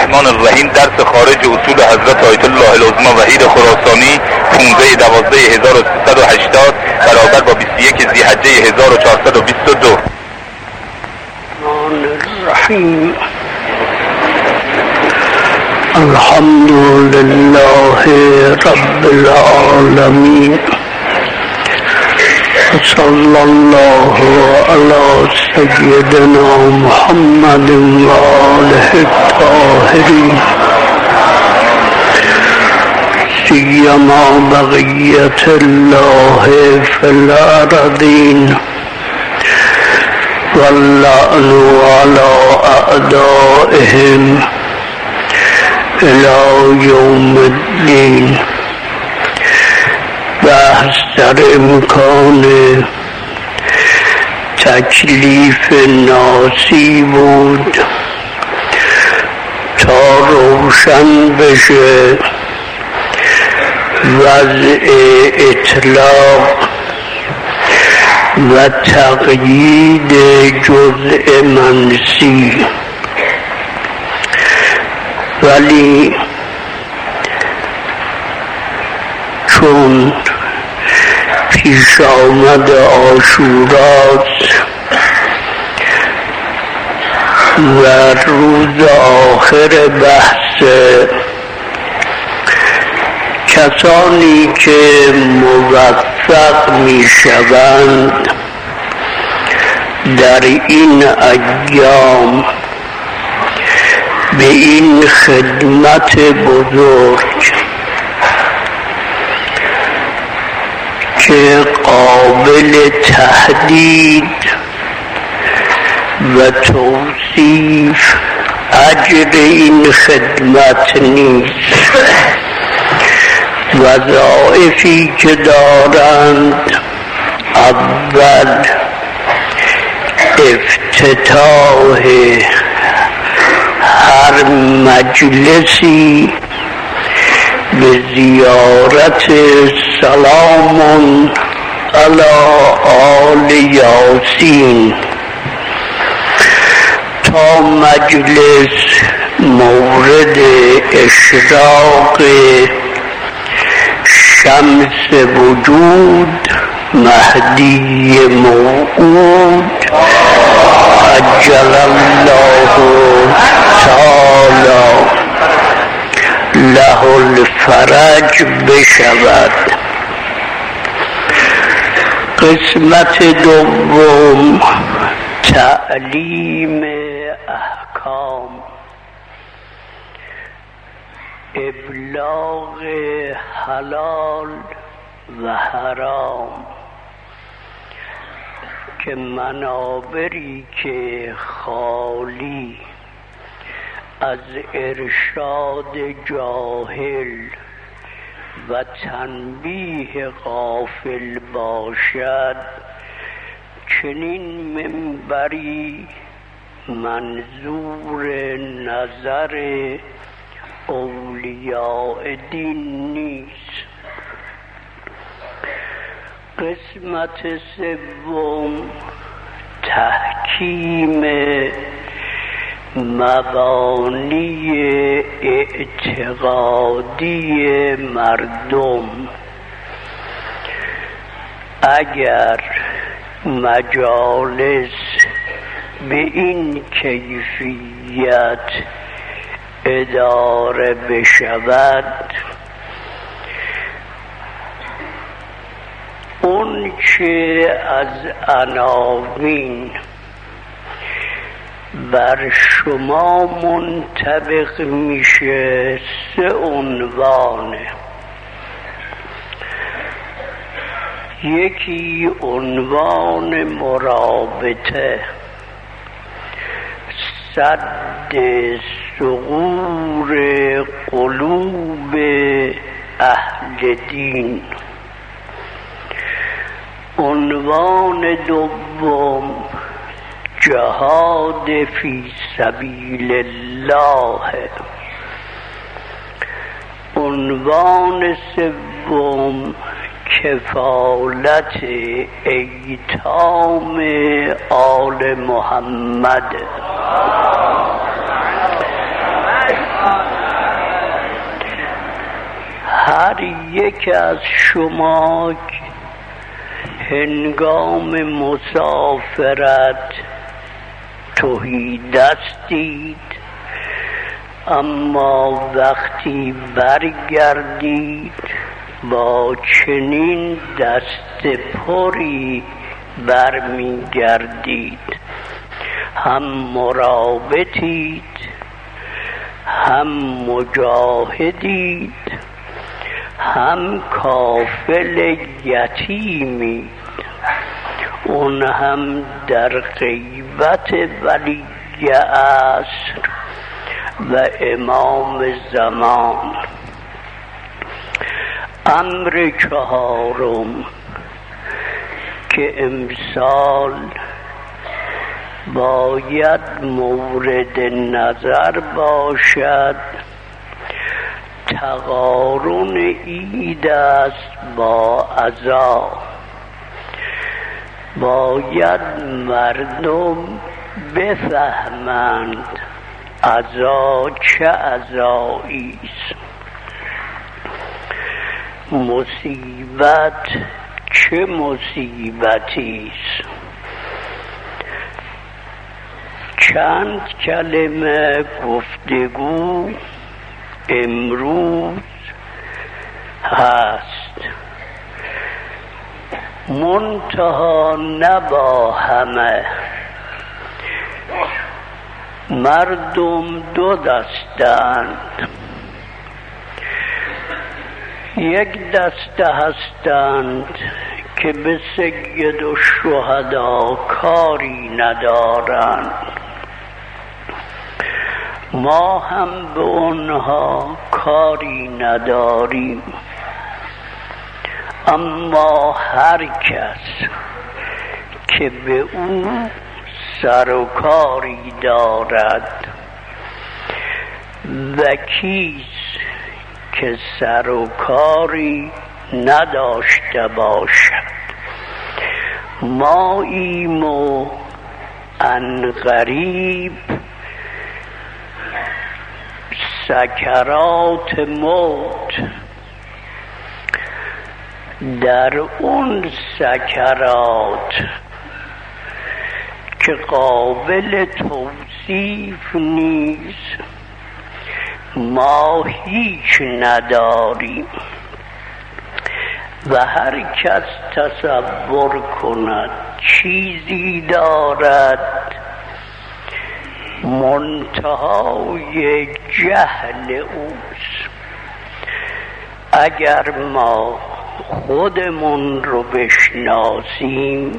الرحمن الرحیم. درس خارج اصول حضرت آیت الله العظمی وحید خراسانی 15/12/1380 برابر با 21 ذی‌حجه 1422. الرحیم. الحمد لله رب العالمین. صلی الله علی سیدنا محمد و آله الطاهرین سیما بقیت الله فی الارضین واللعن علی اعدائهم الی یوم الدین. بحث در امکان تکلیف ناسی بود تا روشن بشه وضع اطلاق و تقیید جزء منسی. ولی چون پیش آمد عاشوراست و روز آخر بحث، کسانی که موفق می شوند در این ایام به این خدمت بزرگ که قابل تهدید و توصیف اجر این خدمت نیست. وظایفی که دارند: اول، افتتاح هر مجلسی به زیارت سلام علی آل یاسین تا مجلس مورد اشراق شمس وجود مهدی موعود عجل الله تعالی له الفرج بشود. قسمت دوم، تعلیم احکام، ابلاغ حلال و حرام که منابری که خالی از ارشاد جاهل و تنبیه غافل باشد، چنین منبری منظور نظر اولیاء دین نیست. قسمت سوم، تحکیم مبانی اعتقادی مردم. اگر مجالس به این کیفیت اداره بشود، اون که از عناوین بر شما منطبق میشه 3 عنوانه. یکی عنوان مرابطه، سد ثغور قلوب اهل دین. عنوان دوم، جهاد فی سبیل الله. عنوان سوم، کفالت ایتام آل محمد. یک از شما هنگام مسافرت تهی دست دید، اما وقتی برگردید با چنین دست پری برمیگردید. هم مرابطید، هم مجاهدید، هم کافل یتیمید، اون هم در غیبت ولی عصر و امام زمان. امر چهارم که امسال باید مورد نظر باشد، تقارن عید است با عزا. باید مردم بفهمند عزا چه عزایی است، مصیبت چه مصیبتی است. چند کلمه گفتگو امروز هست، منتها نه با همه. مردم دو دستند، یک دسته هستند که به سید الشهدا کاری ندارند، ما هم به اونها کاری نداریم، اما هر کس که به او سر و کاری دارد و کیست که سر و کاری نداشته باشد. ماییم و عنقریب سکرات موت. در اون سکرات که قابل توصیف نیست ما هیچ نداریم و هر کس تصور کند چیزی دارد منتهای جهل اوست. اگر ما خودمون رو بشناسیم،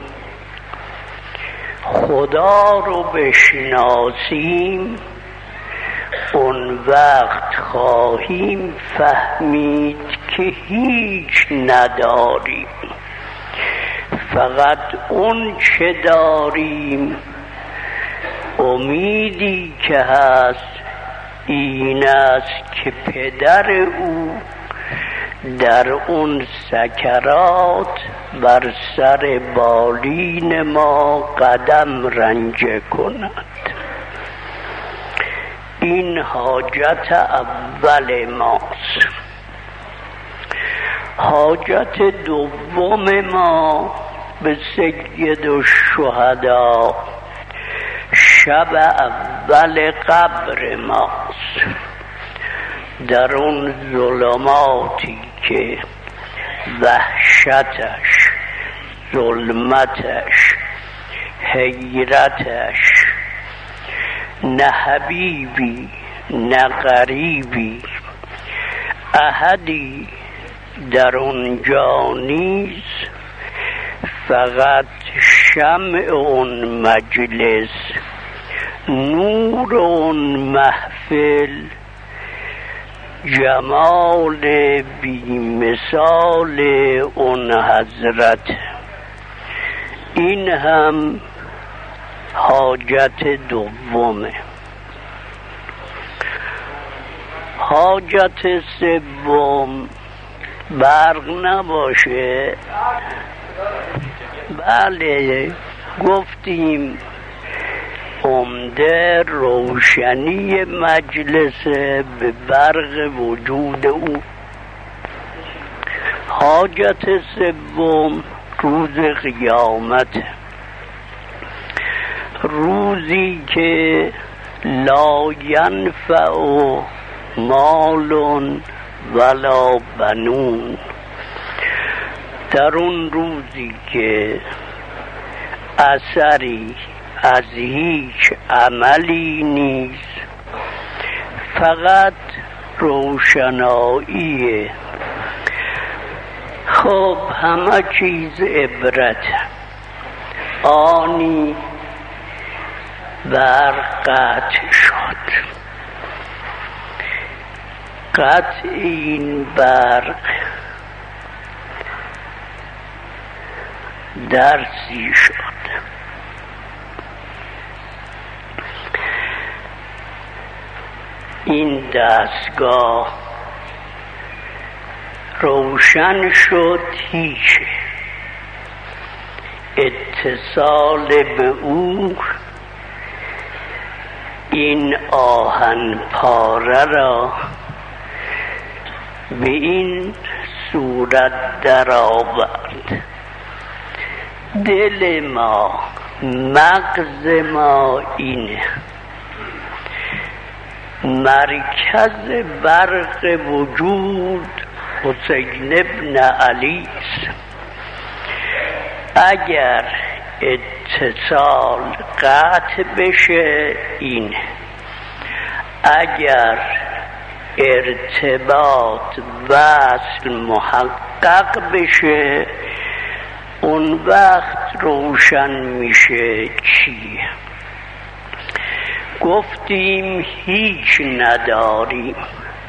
خدا رو بشناسیم، اون وقت خواهیم فهمید که هیچ نداریم، فقط اون چه داریم امیدی که هست این است که پدر او در اون سکرات بر سر بالین ما قدم رنجه کند. این حاجت اول ماست. حاجت دوم ما به سید الشهدا شب اول قبر ماست. در اون ظلماتی که وحشتش، ظلمتش، حیرتش، نه حبیبی نه غریبی احدی در اونجا نیست، فقط شمع اون مجلس، نور اون محفل، جمال بی مثال اون حضرت. این هم حاجت دومه. حاجت سوم برق نباشه. بله گفتیم عمده روشنی مجلس به برق وجود او. حاجت سوم روز قیامت، روزی که لا ینفع مال ولا بنون. در اون روزی که اثری از هیچ عملی نیست، فقط روشنایی. خب همه چیز عبرت. آنی برق قطع شد، قطع این برق درسی شد. این دستگاه روشن شد، هیچ اتصال به او این آهن پاره را به این صورت در آورد. دل ما، مغز ما اینه، مرکز برق وجود حسین ابن علی است. اگر اتصال قطع بشه این، اگر ارتباط وصل محقق بشه اون وقت روشن میشه. چی؟ گفتیم هیچ نداریم.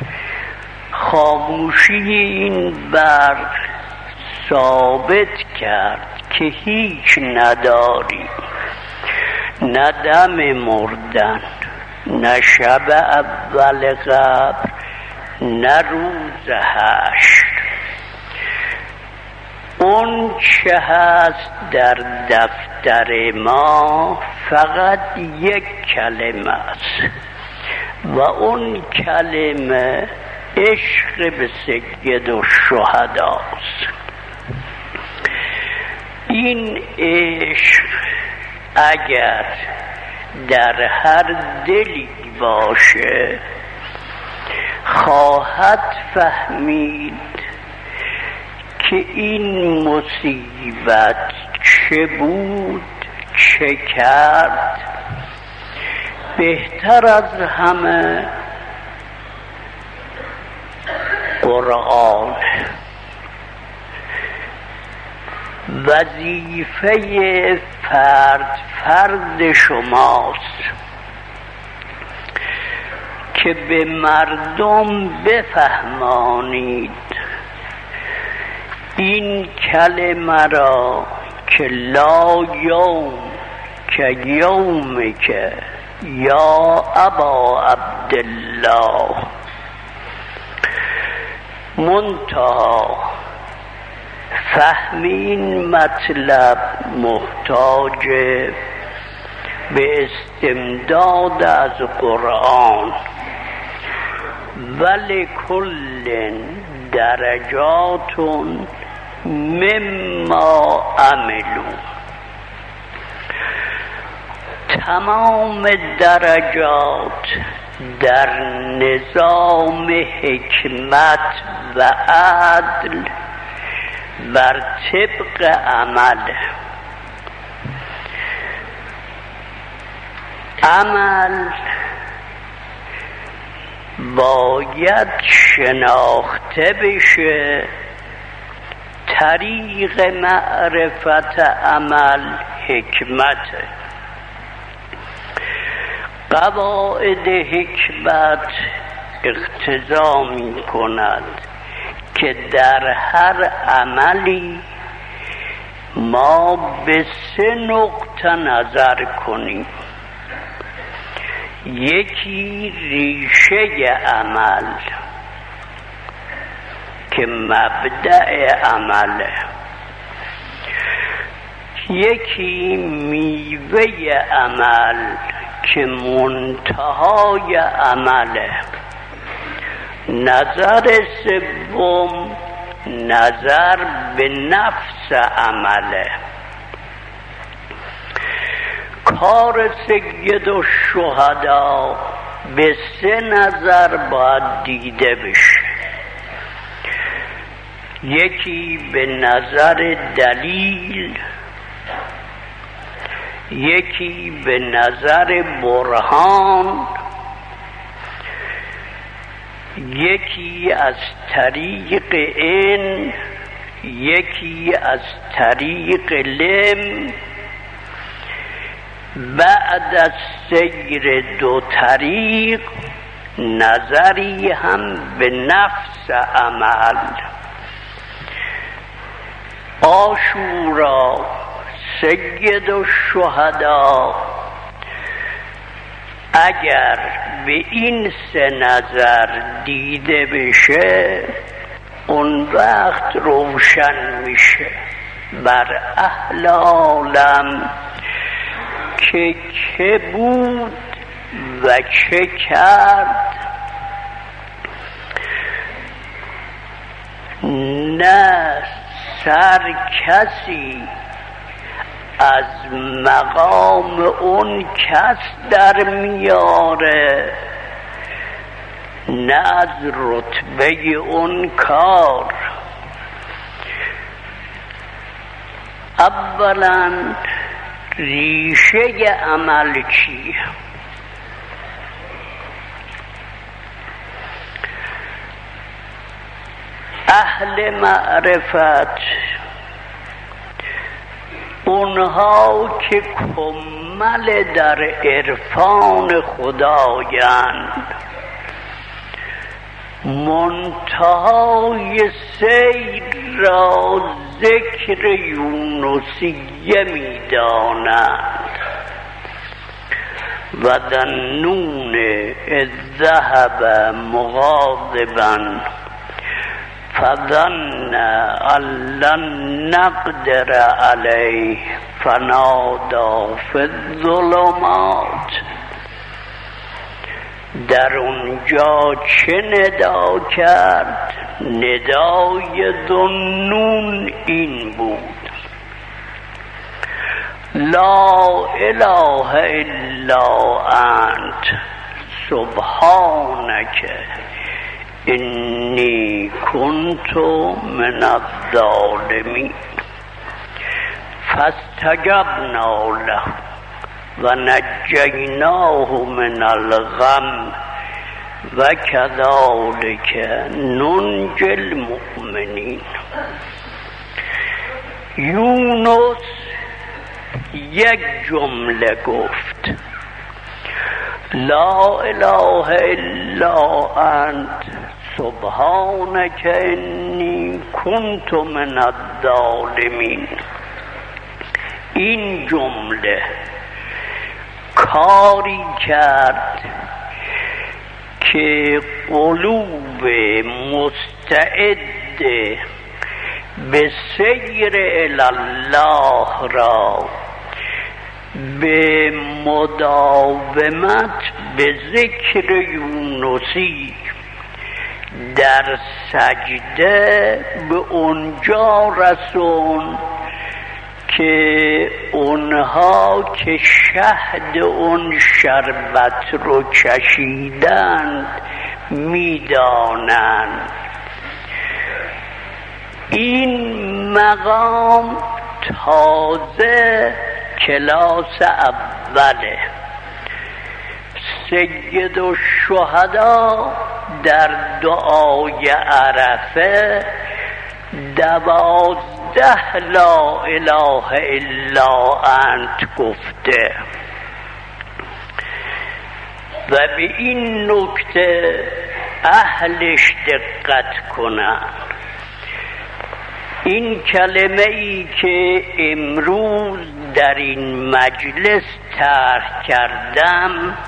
خاموشی این برق ثابت کرد که هیچ نداریم. نه دم مردن، نه شب اول قبر، نه روز حشر. اون چه هست در دفتر ما فقط یک کلمه است و اون کلمه عشق به سید الشهداست. این عشق اگر در هر دلی باشه خواهد فهمید که این مصیبت چه بود، چه کرد. بهتر از همه قرآن. وظیفه فرد شماست که به مردم بفهمانید این کلمه را که لا یوم که یوم که یا ابا عبدالله. منتها فهم این مطلب محتاج به استمداد از قرآن. ولکل درجات مما عملو. تمام درجات در نظام حکمت و عدل بر طبق عمل. عمل باید شناخته بشه. طریق معرفت عمل حکمت. قواعد حکمت اقتضا می کند که در هر عملی ما به 3 نقطه نظر کنیم. یکی ریشه عمل که مبدأ عمله، یکی میوه عمل که منتهای عمله. نظر سوم نظر به نفس عمله. کار سید الشهدا به 3 نظر باید دیده بشه. یکی به نظر دلیل، یکی به نظر برهان، یکی از طریق علم، یکی از طریق لم. بعد از سیر 2 طریق نظری هم به نفس عمل. عاشورا سید الشهدا اگر به این 3 نظر دیده بشه، اون وقت روشن میشه بر اهل عالم که بود و چه کرد. نه سر کسی از مقام اون کس در میاره، نه از رتبه اون کار. اولا ریشه عمل چیه؟ اهل معرفت اونها که کمل در عرفان خدایند، منتهای سیر را ذکر یونسیه می‌دانند. و ذنون اذ ذهب مغاضبا فظن ان لن نقدر علیه فنادی فی الظلمات. در اونجا چه ندا کرد؟ ندای ذنون این بود: لا اله الا انت سبحانک انی کنت من الظالمین. فاستجبنا له و نجیناه من الغم و کذالک ننجی المؤمنین. یونس یک جمله گفت: لا اله الا انت سبحانک انی کنت من الظالمین. این جمله کاری کرد که قلوب مستعد به سیر الله را به مداومت به ذکر یونسی در سجده به اونجا رسون که اونها که شهد اون شربت رو چشیدند میدانند. این مقام تازه کلاس اوله. سید الشهدا در دعای عرفه 12 لا اله الا انت گفته و به این نکته اهلش دقت کنن. این کلمه ای که امروز در این مجلس طرح کردم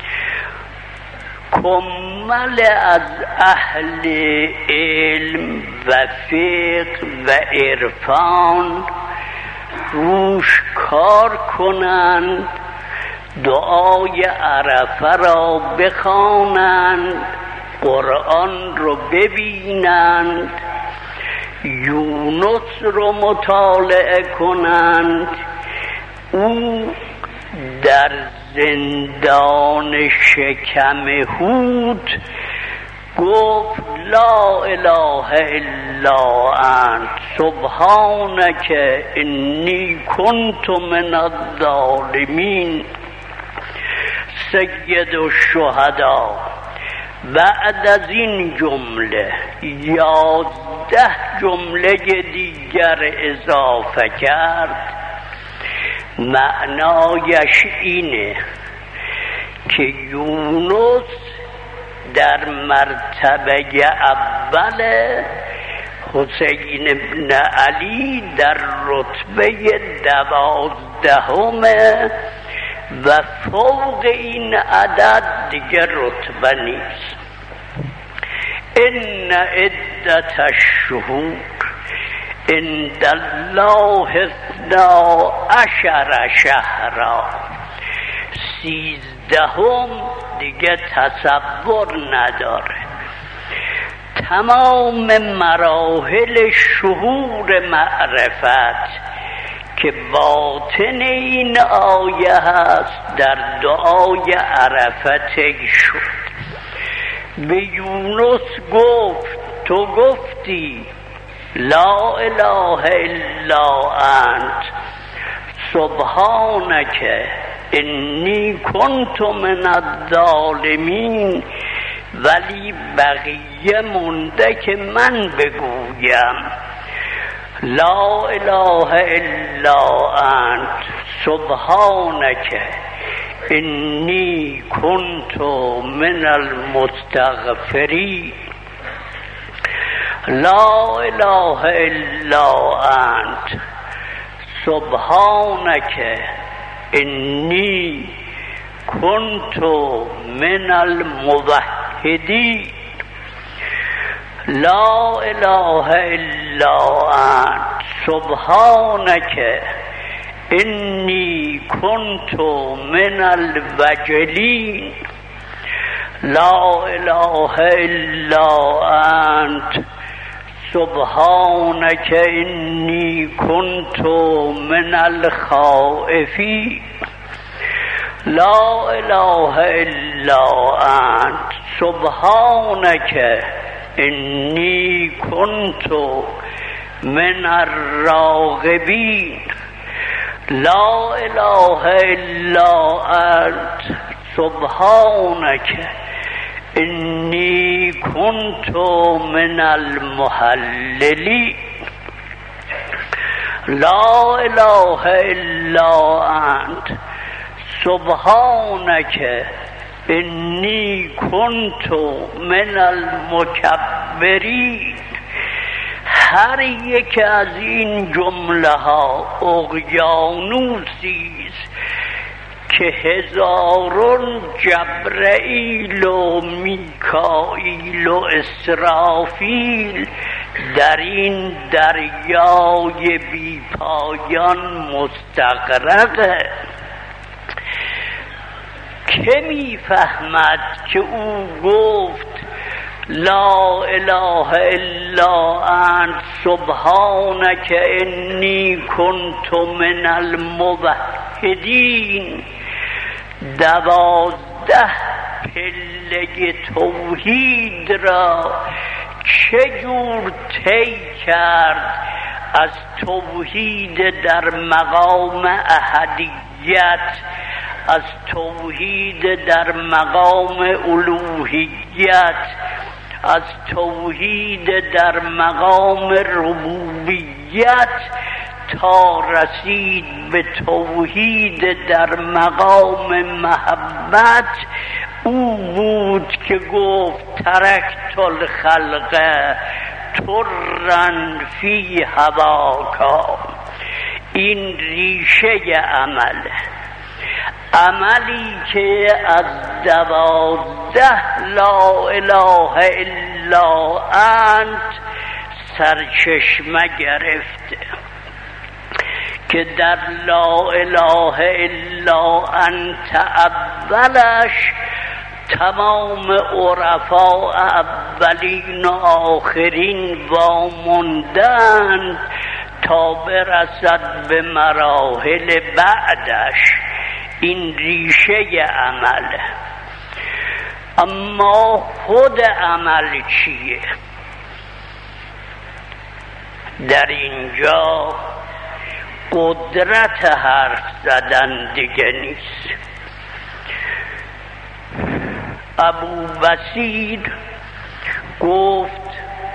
کمل از اهل علم و فقه و عرفان روش کار کنند، دعای عرفه را بخوانند، قرآن رو ببینند یونس رو مطالعه کنند، او در زندان شکم حوت گفت لا اله الا انت سبحانک انی کنت من الظالمین. سید الشهدا بعد از این جمله 11 جمله دیگر اضافه کرد. معنایش اینه که یونس در مرتبه اول، حسین ابن علی در رتبه 12 و فوق این عدد دیگر رتبه نیست. ان عدت الشهور عند الله 12 شهرا. 13 دیگه تصور نداره. تمام مراحل شهور معرفت که باطن این آیه هست در دعای عرفه طی شد. به یونس گفت تو گفتی لا اله الا انت سبحانک انی کنت من الظالمین، ولی بقیه مونده که من بگویم لا اله الا انت سبحانک انی کنت من المستغفرین. لا اله الا انت سبحانک انی کنت من الموحدین. لا اله الا انت سبحانک انی کنت من الوجلین. لا اله الا انت سبحانک انی کنت من الخائفین. لا اله الا انت سبحانک انی کنت من الراغبین. لا اله الا انت سبحانک انی کنت من المحللین. لا اله الا انت سبحانک انی کنت من المکبرین. هر یک از این جمله ها اقیانوسی است که هزاران جبرئیل و میکائیل و اسرافیل در این دریای بی پایان مستغرقه. که میفهمد که او گفت لا اله الا انت سبحانک انی کنت من الموحدین 12 پله توحید را چجور طی کرد؟ از توحید در مقام احدیت، از توحید در مقام الوهیت، از توحید در مقام ربوبیت تا رسید به توحید در مقام محبت. او بود که گفت ترکت الخلق ترا فی هواکا. این ریشه عملی که از 12 لا اله الا انت سرچشمه گرفته که در لا اله الا انت اولش تمام عرفا اولین و آخرین واماندند تا برسد به مراحل بعدش. این ریشه عمله. اما خود عمل چیه؟ در اینجا قدرت حرف زدن دیگه نیست. ابو بصیر گفت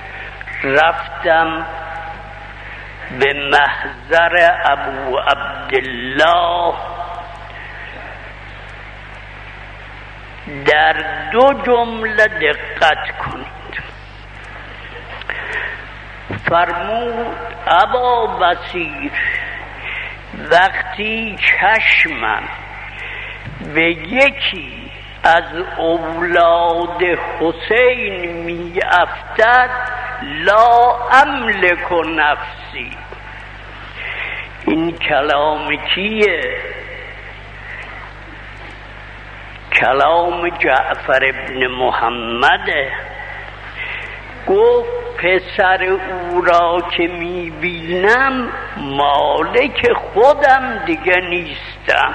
رفتم به محضر ابو عبدالله، در دو جمله دقت کنید. فرمود ابا بصیر وقتی چشمم به یکی از اولاد حسین می افتد لا املک نفسی. این کلام کیه؟ کلام جعفر ابن محمده. گفت پسر او را که می بینم مالک خودم دیگه نیستم.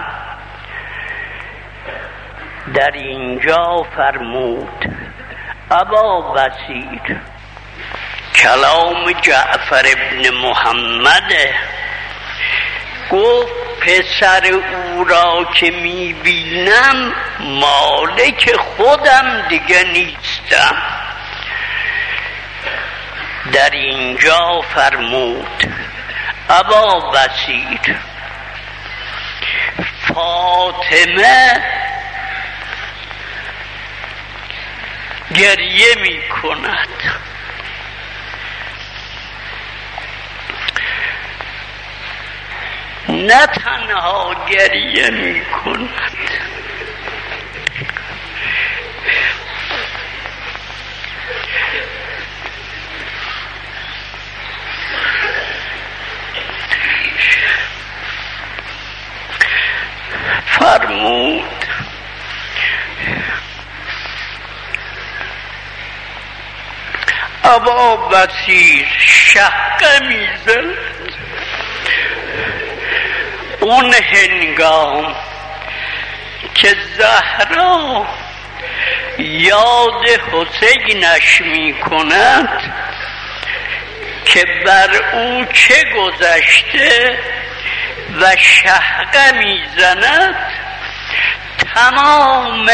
در اینجا فرمود ابا بصیر، کلام جعفر ابن محمده، گفت پسر او را که می بینم مالک خودم دیگه نیستم. در اینجا فرمود ابا بصیر فاطمه گریه می کند. نه تنها گریه می کند، فرمود ابا بصیر شقه میزد. اون هنگام که زهرا یاد حسینش می کند که بر او چه گذشته و شقه می زند، تمام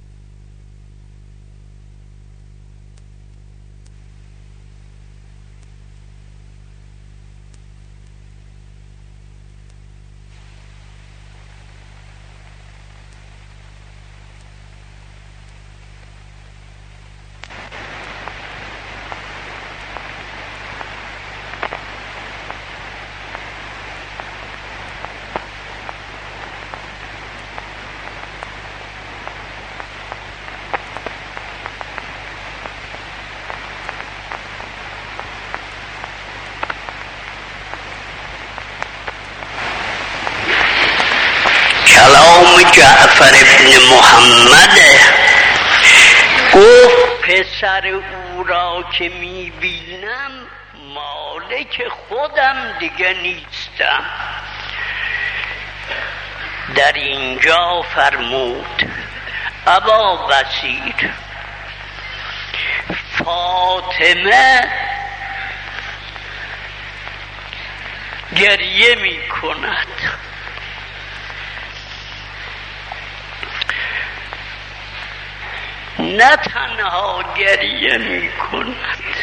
کلام جعفر ابن محمد. گفت پسر او را که می بینم مالک خودم دیگه نیستم. در اینجا فرمود ابا بصیر فاطمه گریه می کند. نه تنها گریه می کند،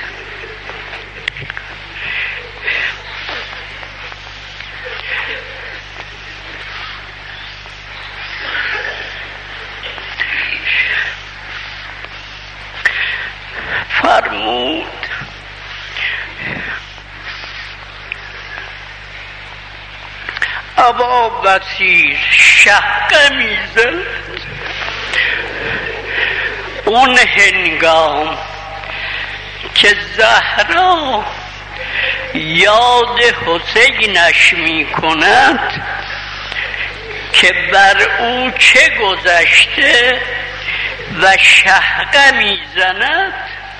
فرمود ابا بصیر شقه میزد. اون هنگام که زهرا یاد حسینش می کند که بر او چه گذشته و شهقه میزند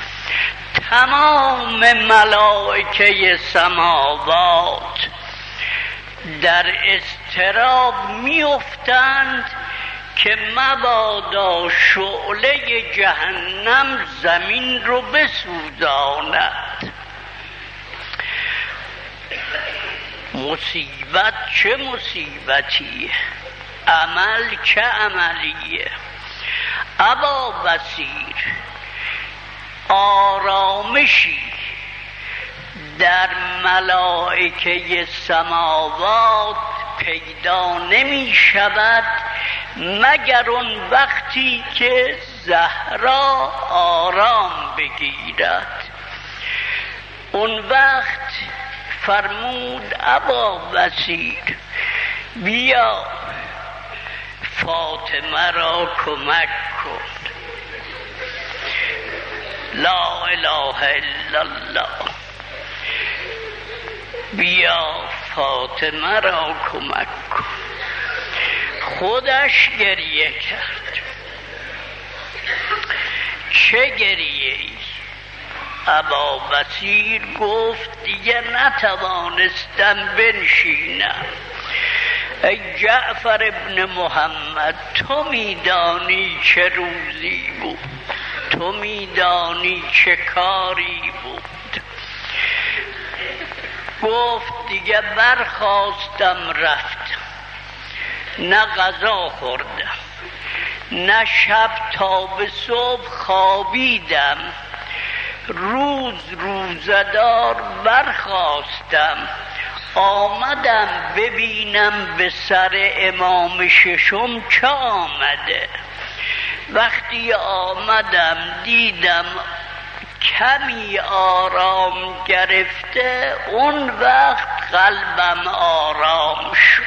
تمام ملائکه سماوات در اضطراب میافتند که مبادا شعله جهنم زمین رو بسوزاند. مصیبت چه مصیبتیه، عمل چه عملیه. ابا بصیر آرامشی در ملائکه سماوات پیدا نمی شود مگر اون وقتی که زهرا آرام بگیرد. اون وقت فرمود ابا بصیر بیا فاطمه را کمک کن. لا اله الا الله. بیا فاطمه را کمک کن. خودش گریه کرد. چه گریه ای؟ ابا بصیر گفت دیگه نتوانستم بنشینم. ای جعفر ابن محمد، تو میدانی چه روزی بود، تو میدانی چه کاری بود. گفت دیگه برخواستم رفتم، نه غذا خوردم نه شب تا به صبح خوابیدم. روزدار برخواستم آمدم ببینم به سر امام ششم چه آمده. وقتی آمدم دیدم کمی آرام گرفته، اون وقت قلبم آرام شد.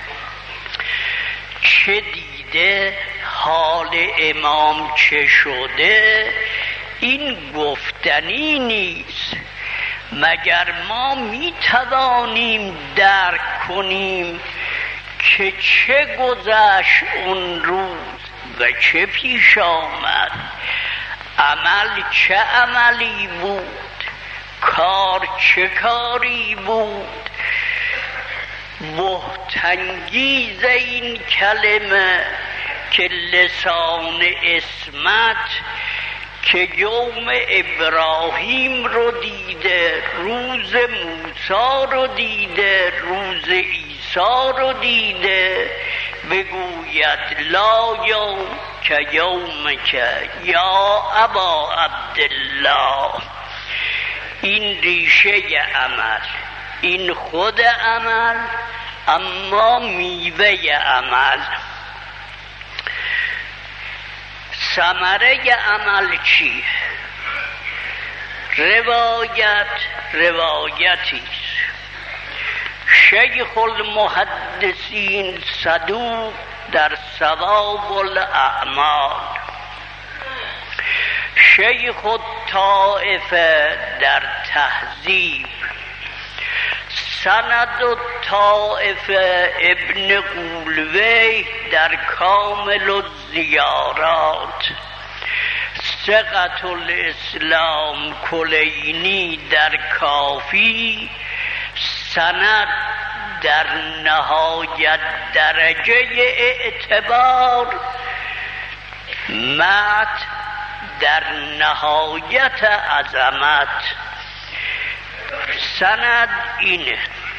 چه دیده حال امام چه شده این گفتنی نیست. مگر ما می توانیم درک کنیم که چه گذشت اون روز و چه پیش آمد؟ عمل چه عملی بود، کار چه کاری بود. بهت‌انگیز این کلمه که لسان اسمت که یوم ابراهیم رو دیده، روز موسی رو دیده، روز عیسی رو دیده، بگوید لا یوم که یوم که یا ابا عبدالله. این ریشه عمل، این خود عمل، اما میوه عمل. ثمره عمل چیه؟ روایتی شیخ المحدثین صدوق در ثواب الاعمال، شیخ الطائفه در تهذیب، سند الطائفه ابن قولوی در کامل الزیارات، ثقة الاسلام کلینی در کافی، سند در نهایت درجه اعتبار، متن در نهایت عظمت. سند اینه: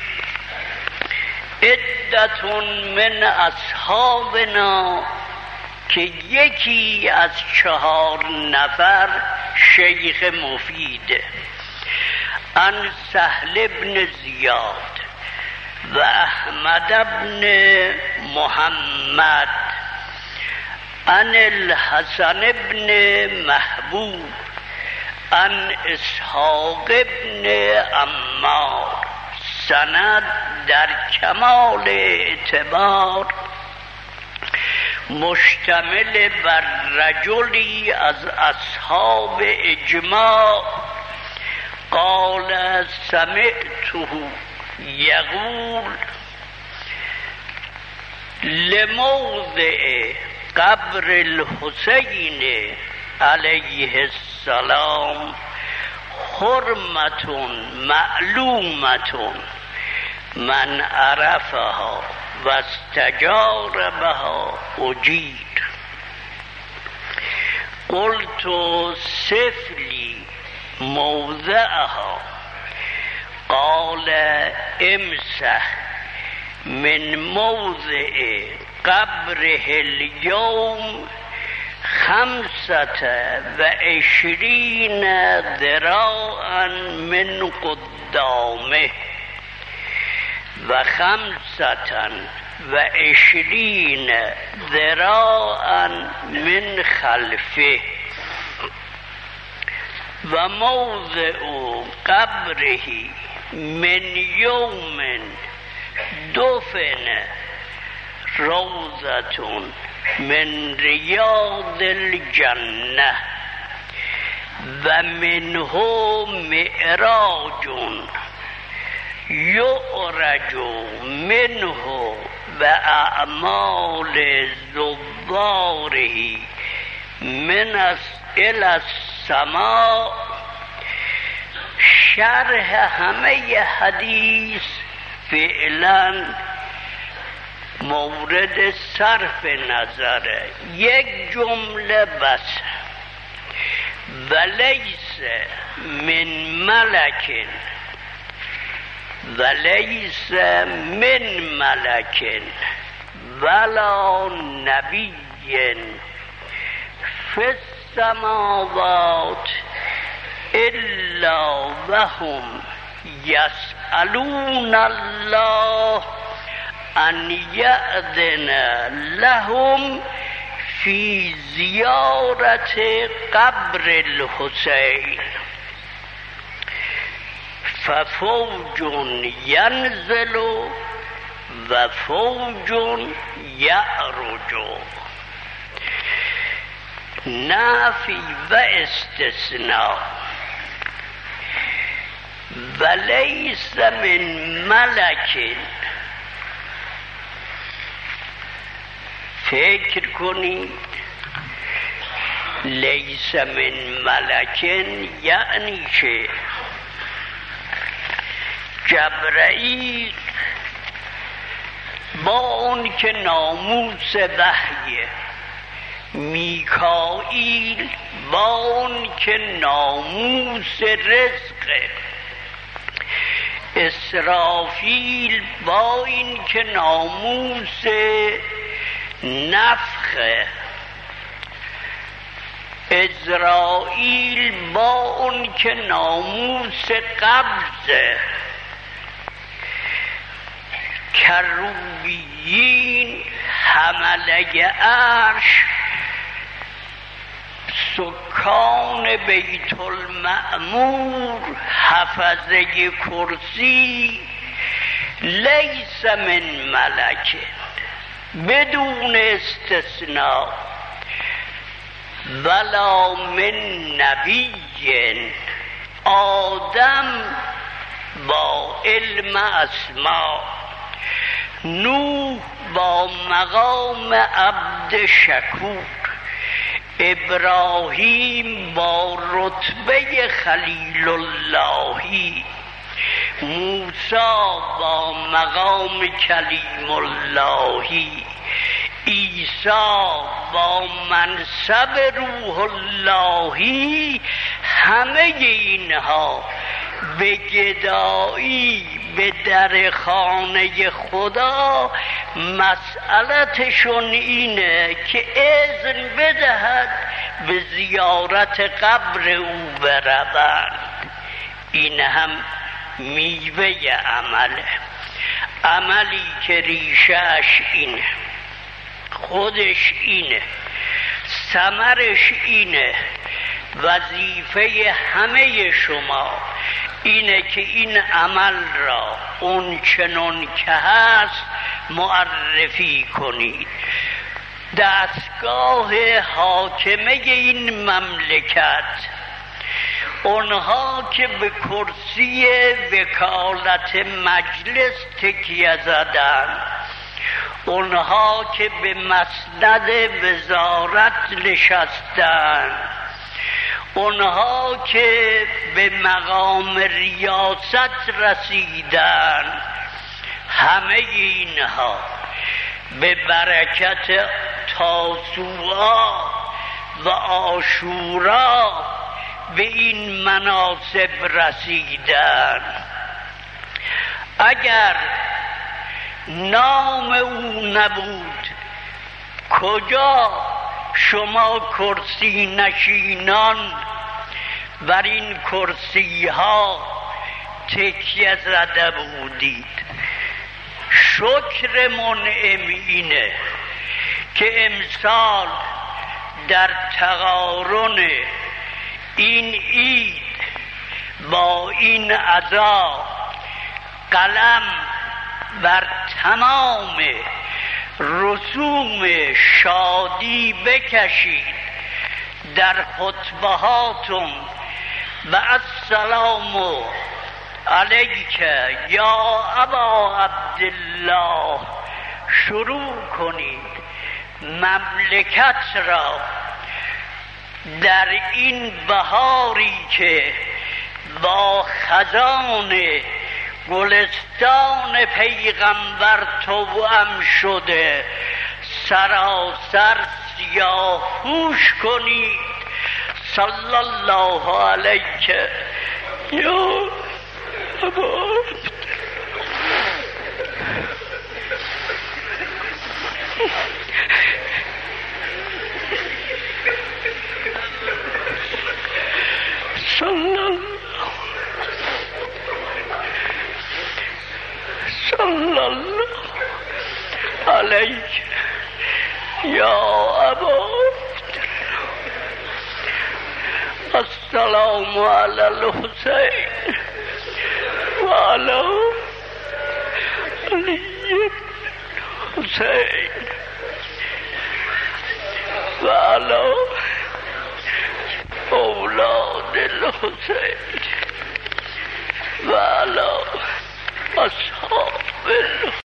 عدتون من اصحابنا، که یکی از 4 نفر شیخ مفیده، ان سهل ابن زیاد و احمد ابن محمد، ان الحسن ابن محبوب، ان اسحاق ابن عمار. سند در کمال اعتبار، مشتمل بر رجلی از اصحاب اجماع، قال سمعته یقول لموضع قبر الحسین علیه السلام حرمت معلومت من عرفها و استجار بها اجیر. قلت صف لی موضعها قال امسح من موضع قبره اليوم 25 ذراعا من قدامه و 25 ذراعا من خلفه و موضع قبره من یوم دفن روضة من ریاض الجنة و منه معراج یعرج منه و اعمال زواره من الى السماء. شرح همه حدیث فعلا مورد صرف نظر یک جمله بس. ولیس من ملک ولیس من ملک ولا نبی فی السماوات الا وهم یسألون الله ان یأذن لهم فی زیارت قبر الحسین ففوج ینزل و فوج یعرج. نفی و استثناء. ولیس من ملک. فکر کنید لیس من ملک یعنی چه؟ جبرائیل با اون که ناموس وحیه، میکائیل با اون که ناموس رزقه، اسرافیل با این که ناموس نفخه، ازرائیل با اون که ناموس قبضه، کروبیین حمله عرش، سکان بیت المعمور حفظه کرسی، لیس من ملک بدون استثناء ولا من نبی. آدم با علم اسماء، نوح با مقام عبد شکور، ابراهیم با رتبه خلیل اللهی، موسی با مقام کلیم اللهی، عیسی با منصب روح اللهی. همه اینها به گدایی به در خانه خدا مسئلتشون اینه که اذن بدهد به زیارت قبر او بروند. این هم میوه عمله، عملی که ریشهش اینه، خودش اینه، ثمرش اینه. وظیفه همه شما اینه که این عمل را اون چنان که هست معرفی کنید. دستگاه حاکمه این مملکت، اونها که به کرسی وکالت مجلس تکیه زدن، اونها که به مسند وزارت نشستن، اونها که به مقام ریاست رسیدن، همه اینها به برکت تاسوعا و عاشورا به این مناصب رسیدن. اگر نام او نبود کجا شما کرسی نشینان بر این کرسی ها تکیه زده بودید؟ شکر منعم اینه که امسال در تقارن این عید با این عزا قلم بر تمام رسوم شادی بکشید در خطبه هاتون و السلام علیک یا ابا عبدالله شروع کنید. مملکت را در این بهاری که با خزان گلستان پیغمبر توأم شده سراسر سیاه پوش کنید. صلی الله علیک یا ابا صلی الله علیک یا ابا السلام علی الحسین و علی علی حسین و علی اولاد الحسین و علی اصحاب الحسین.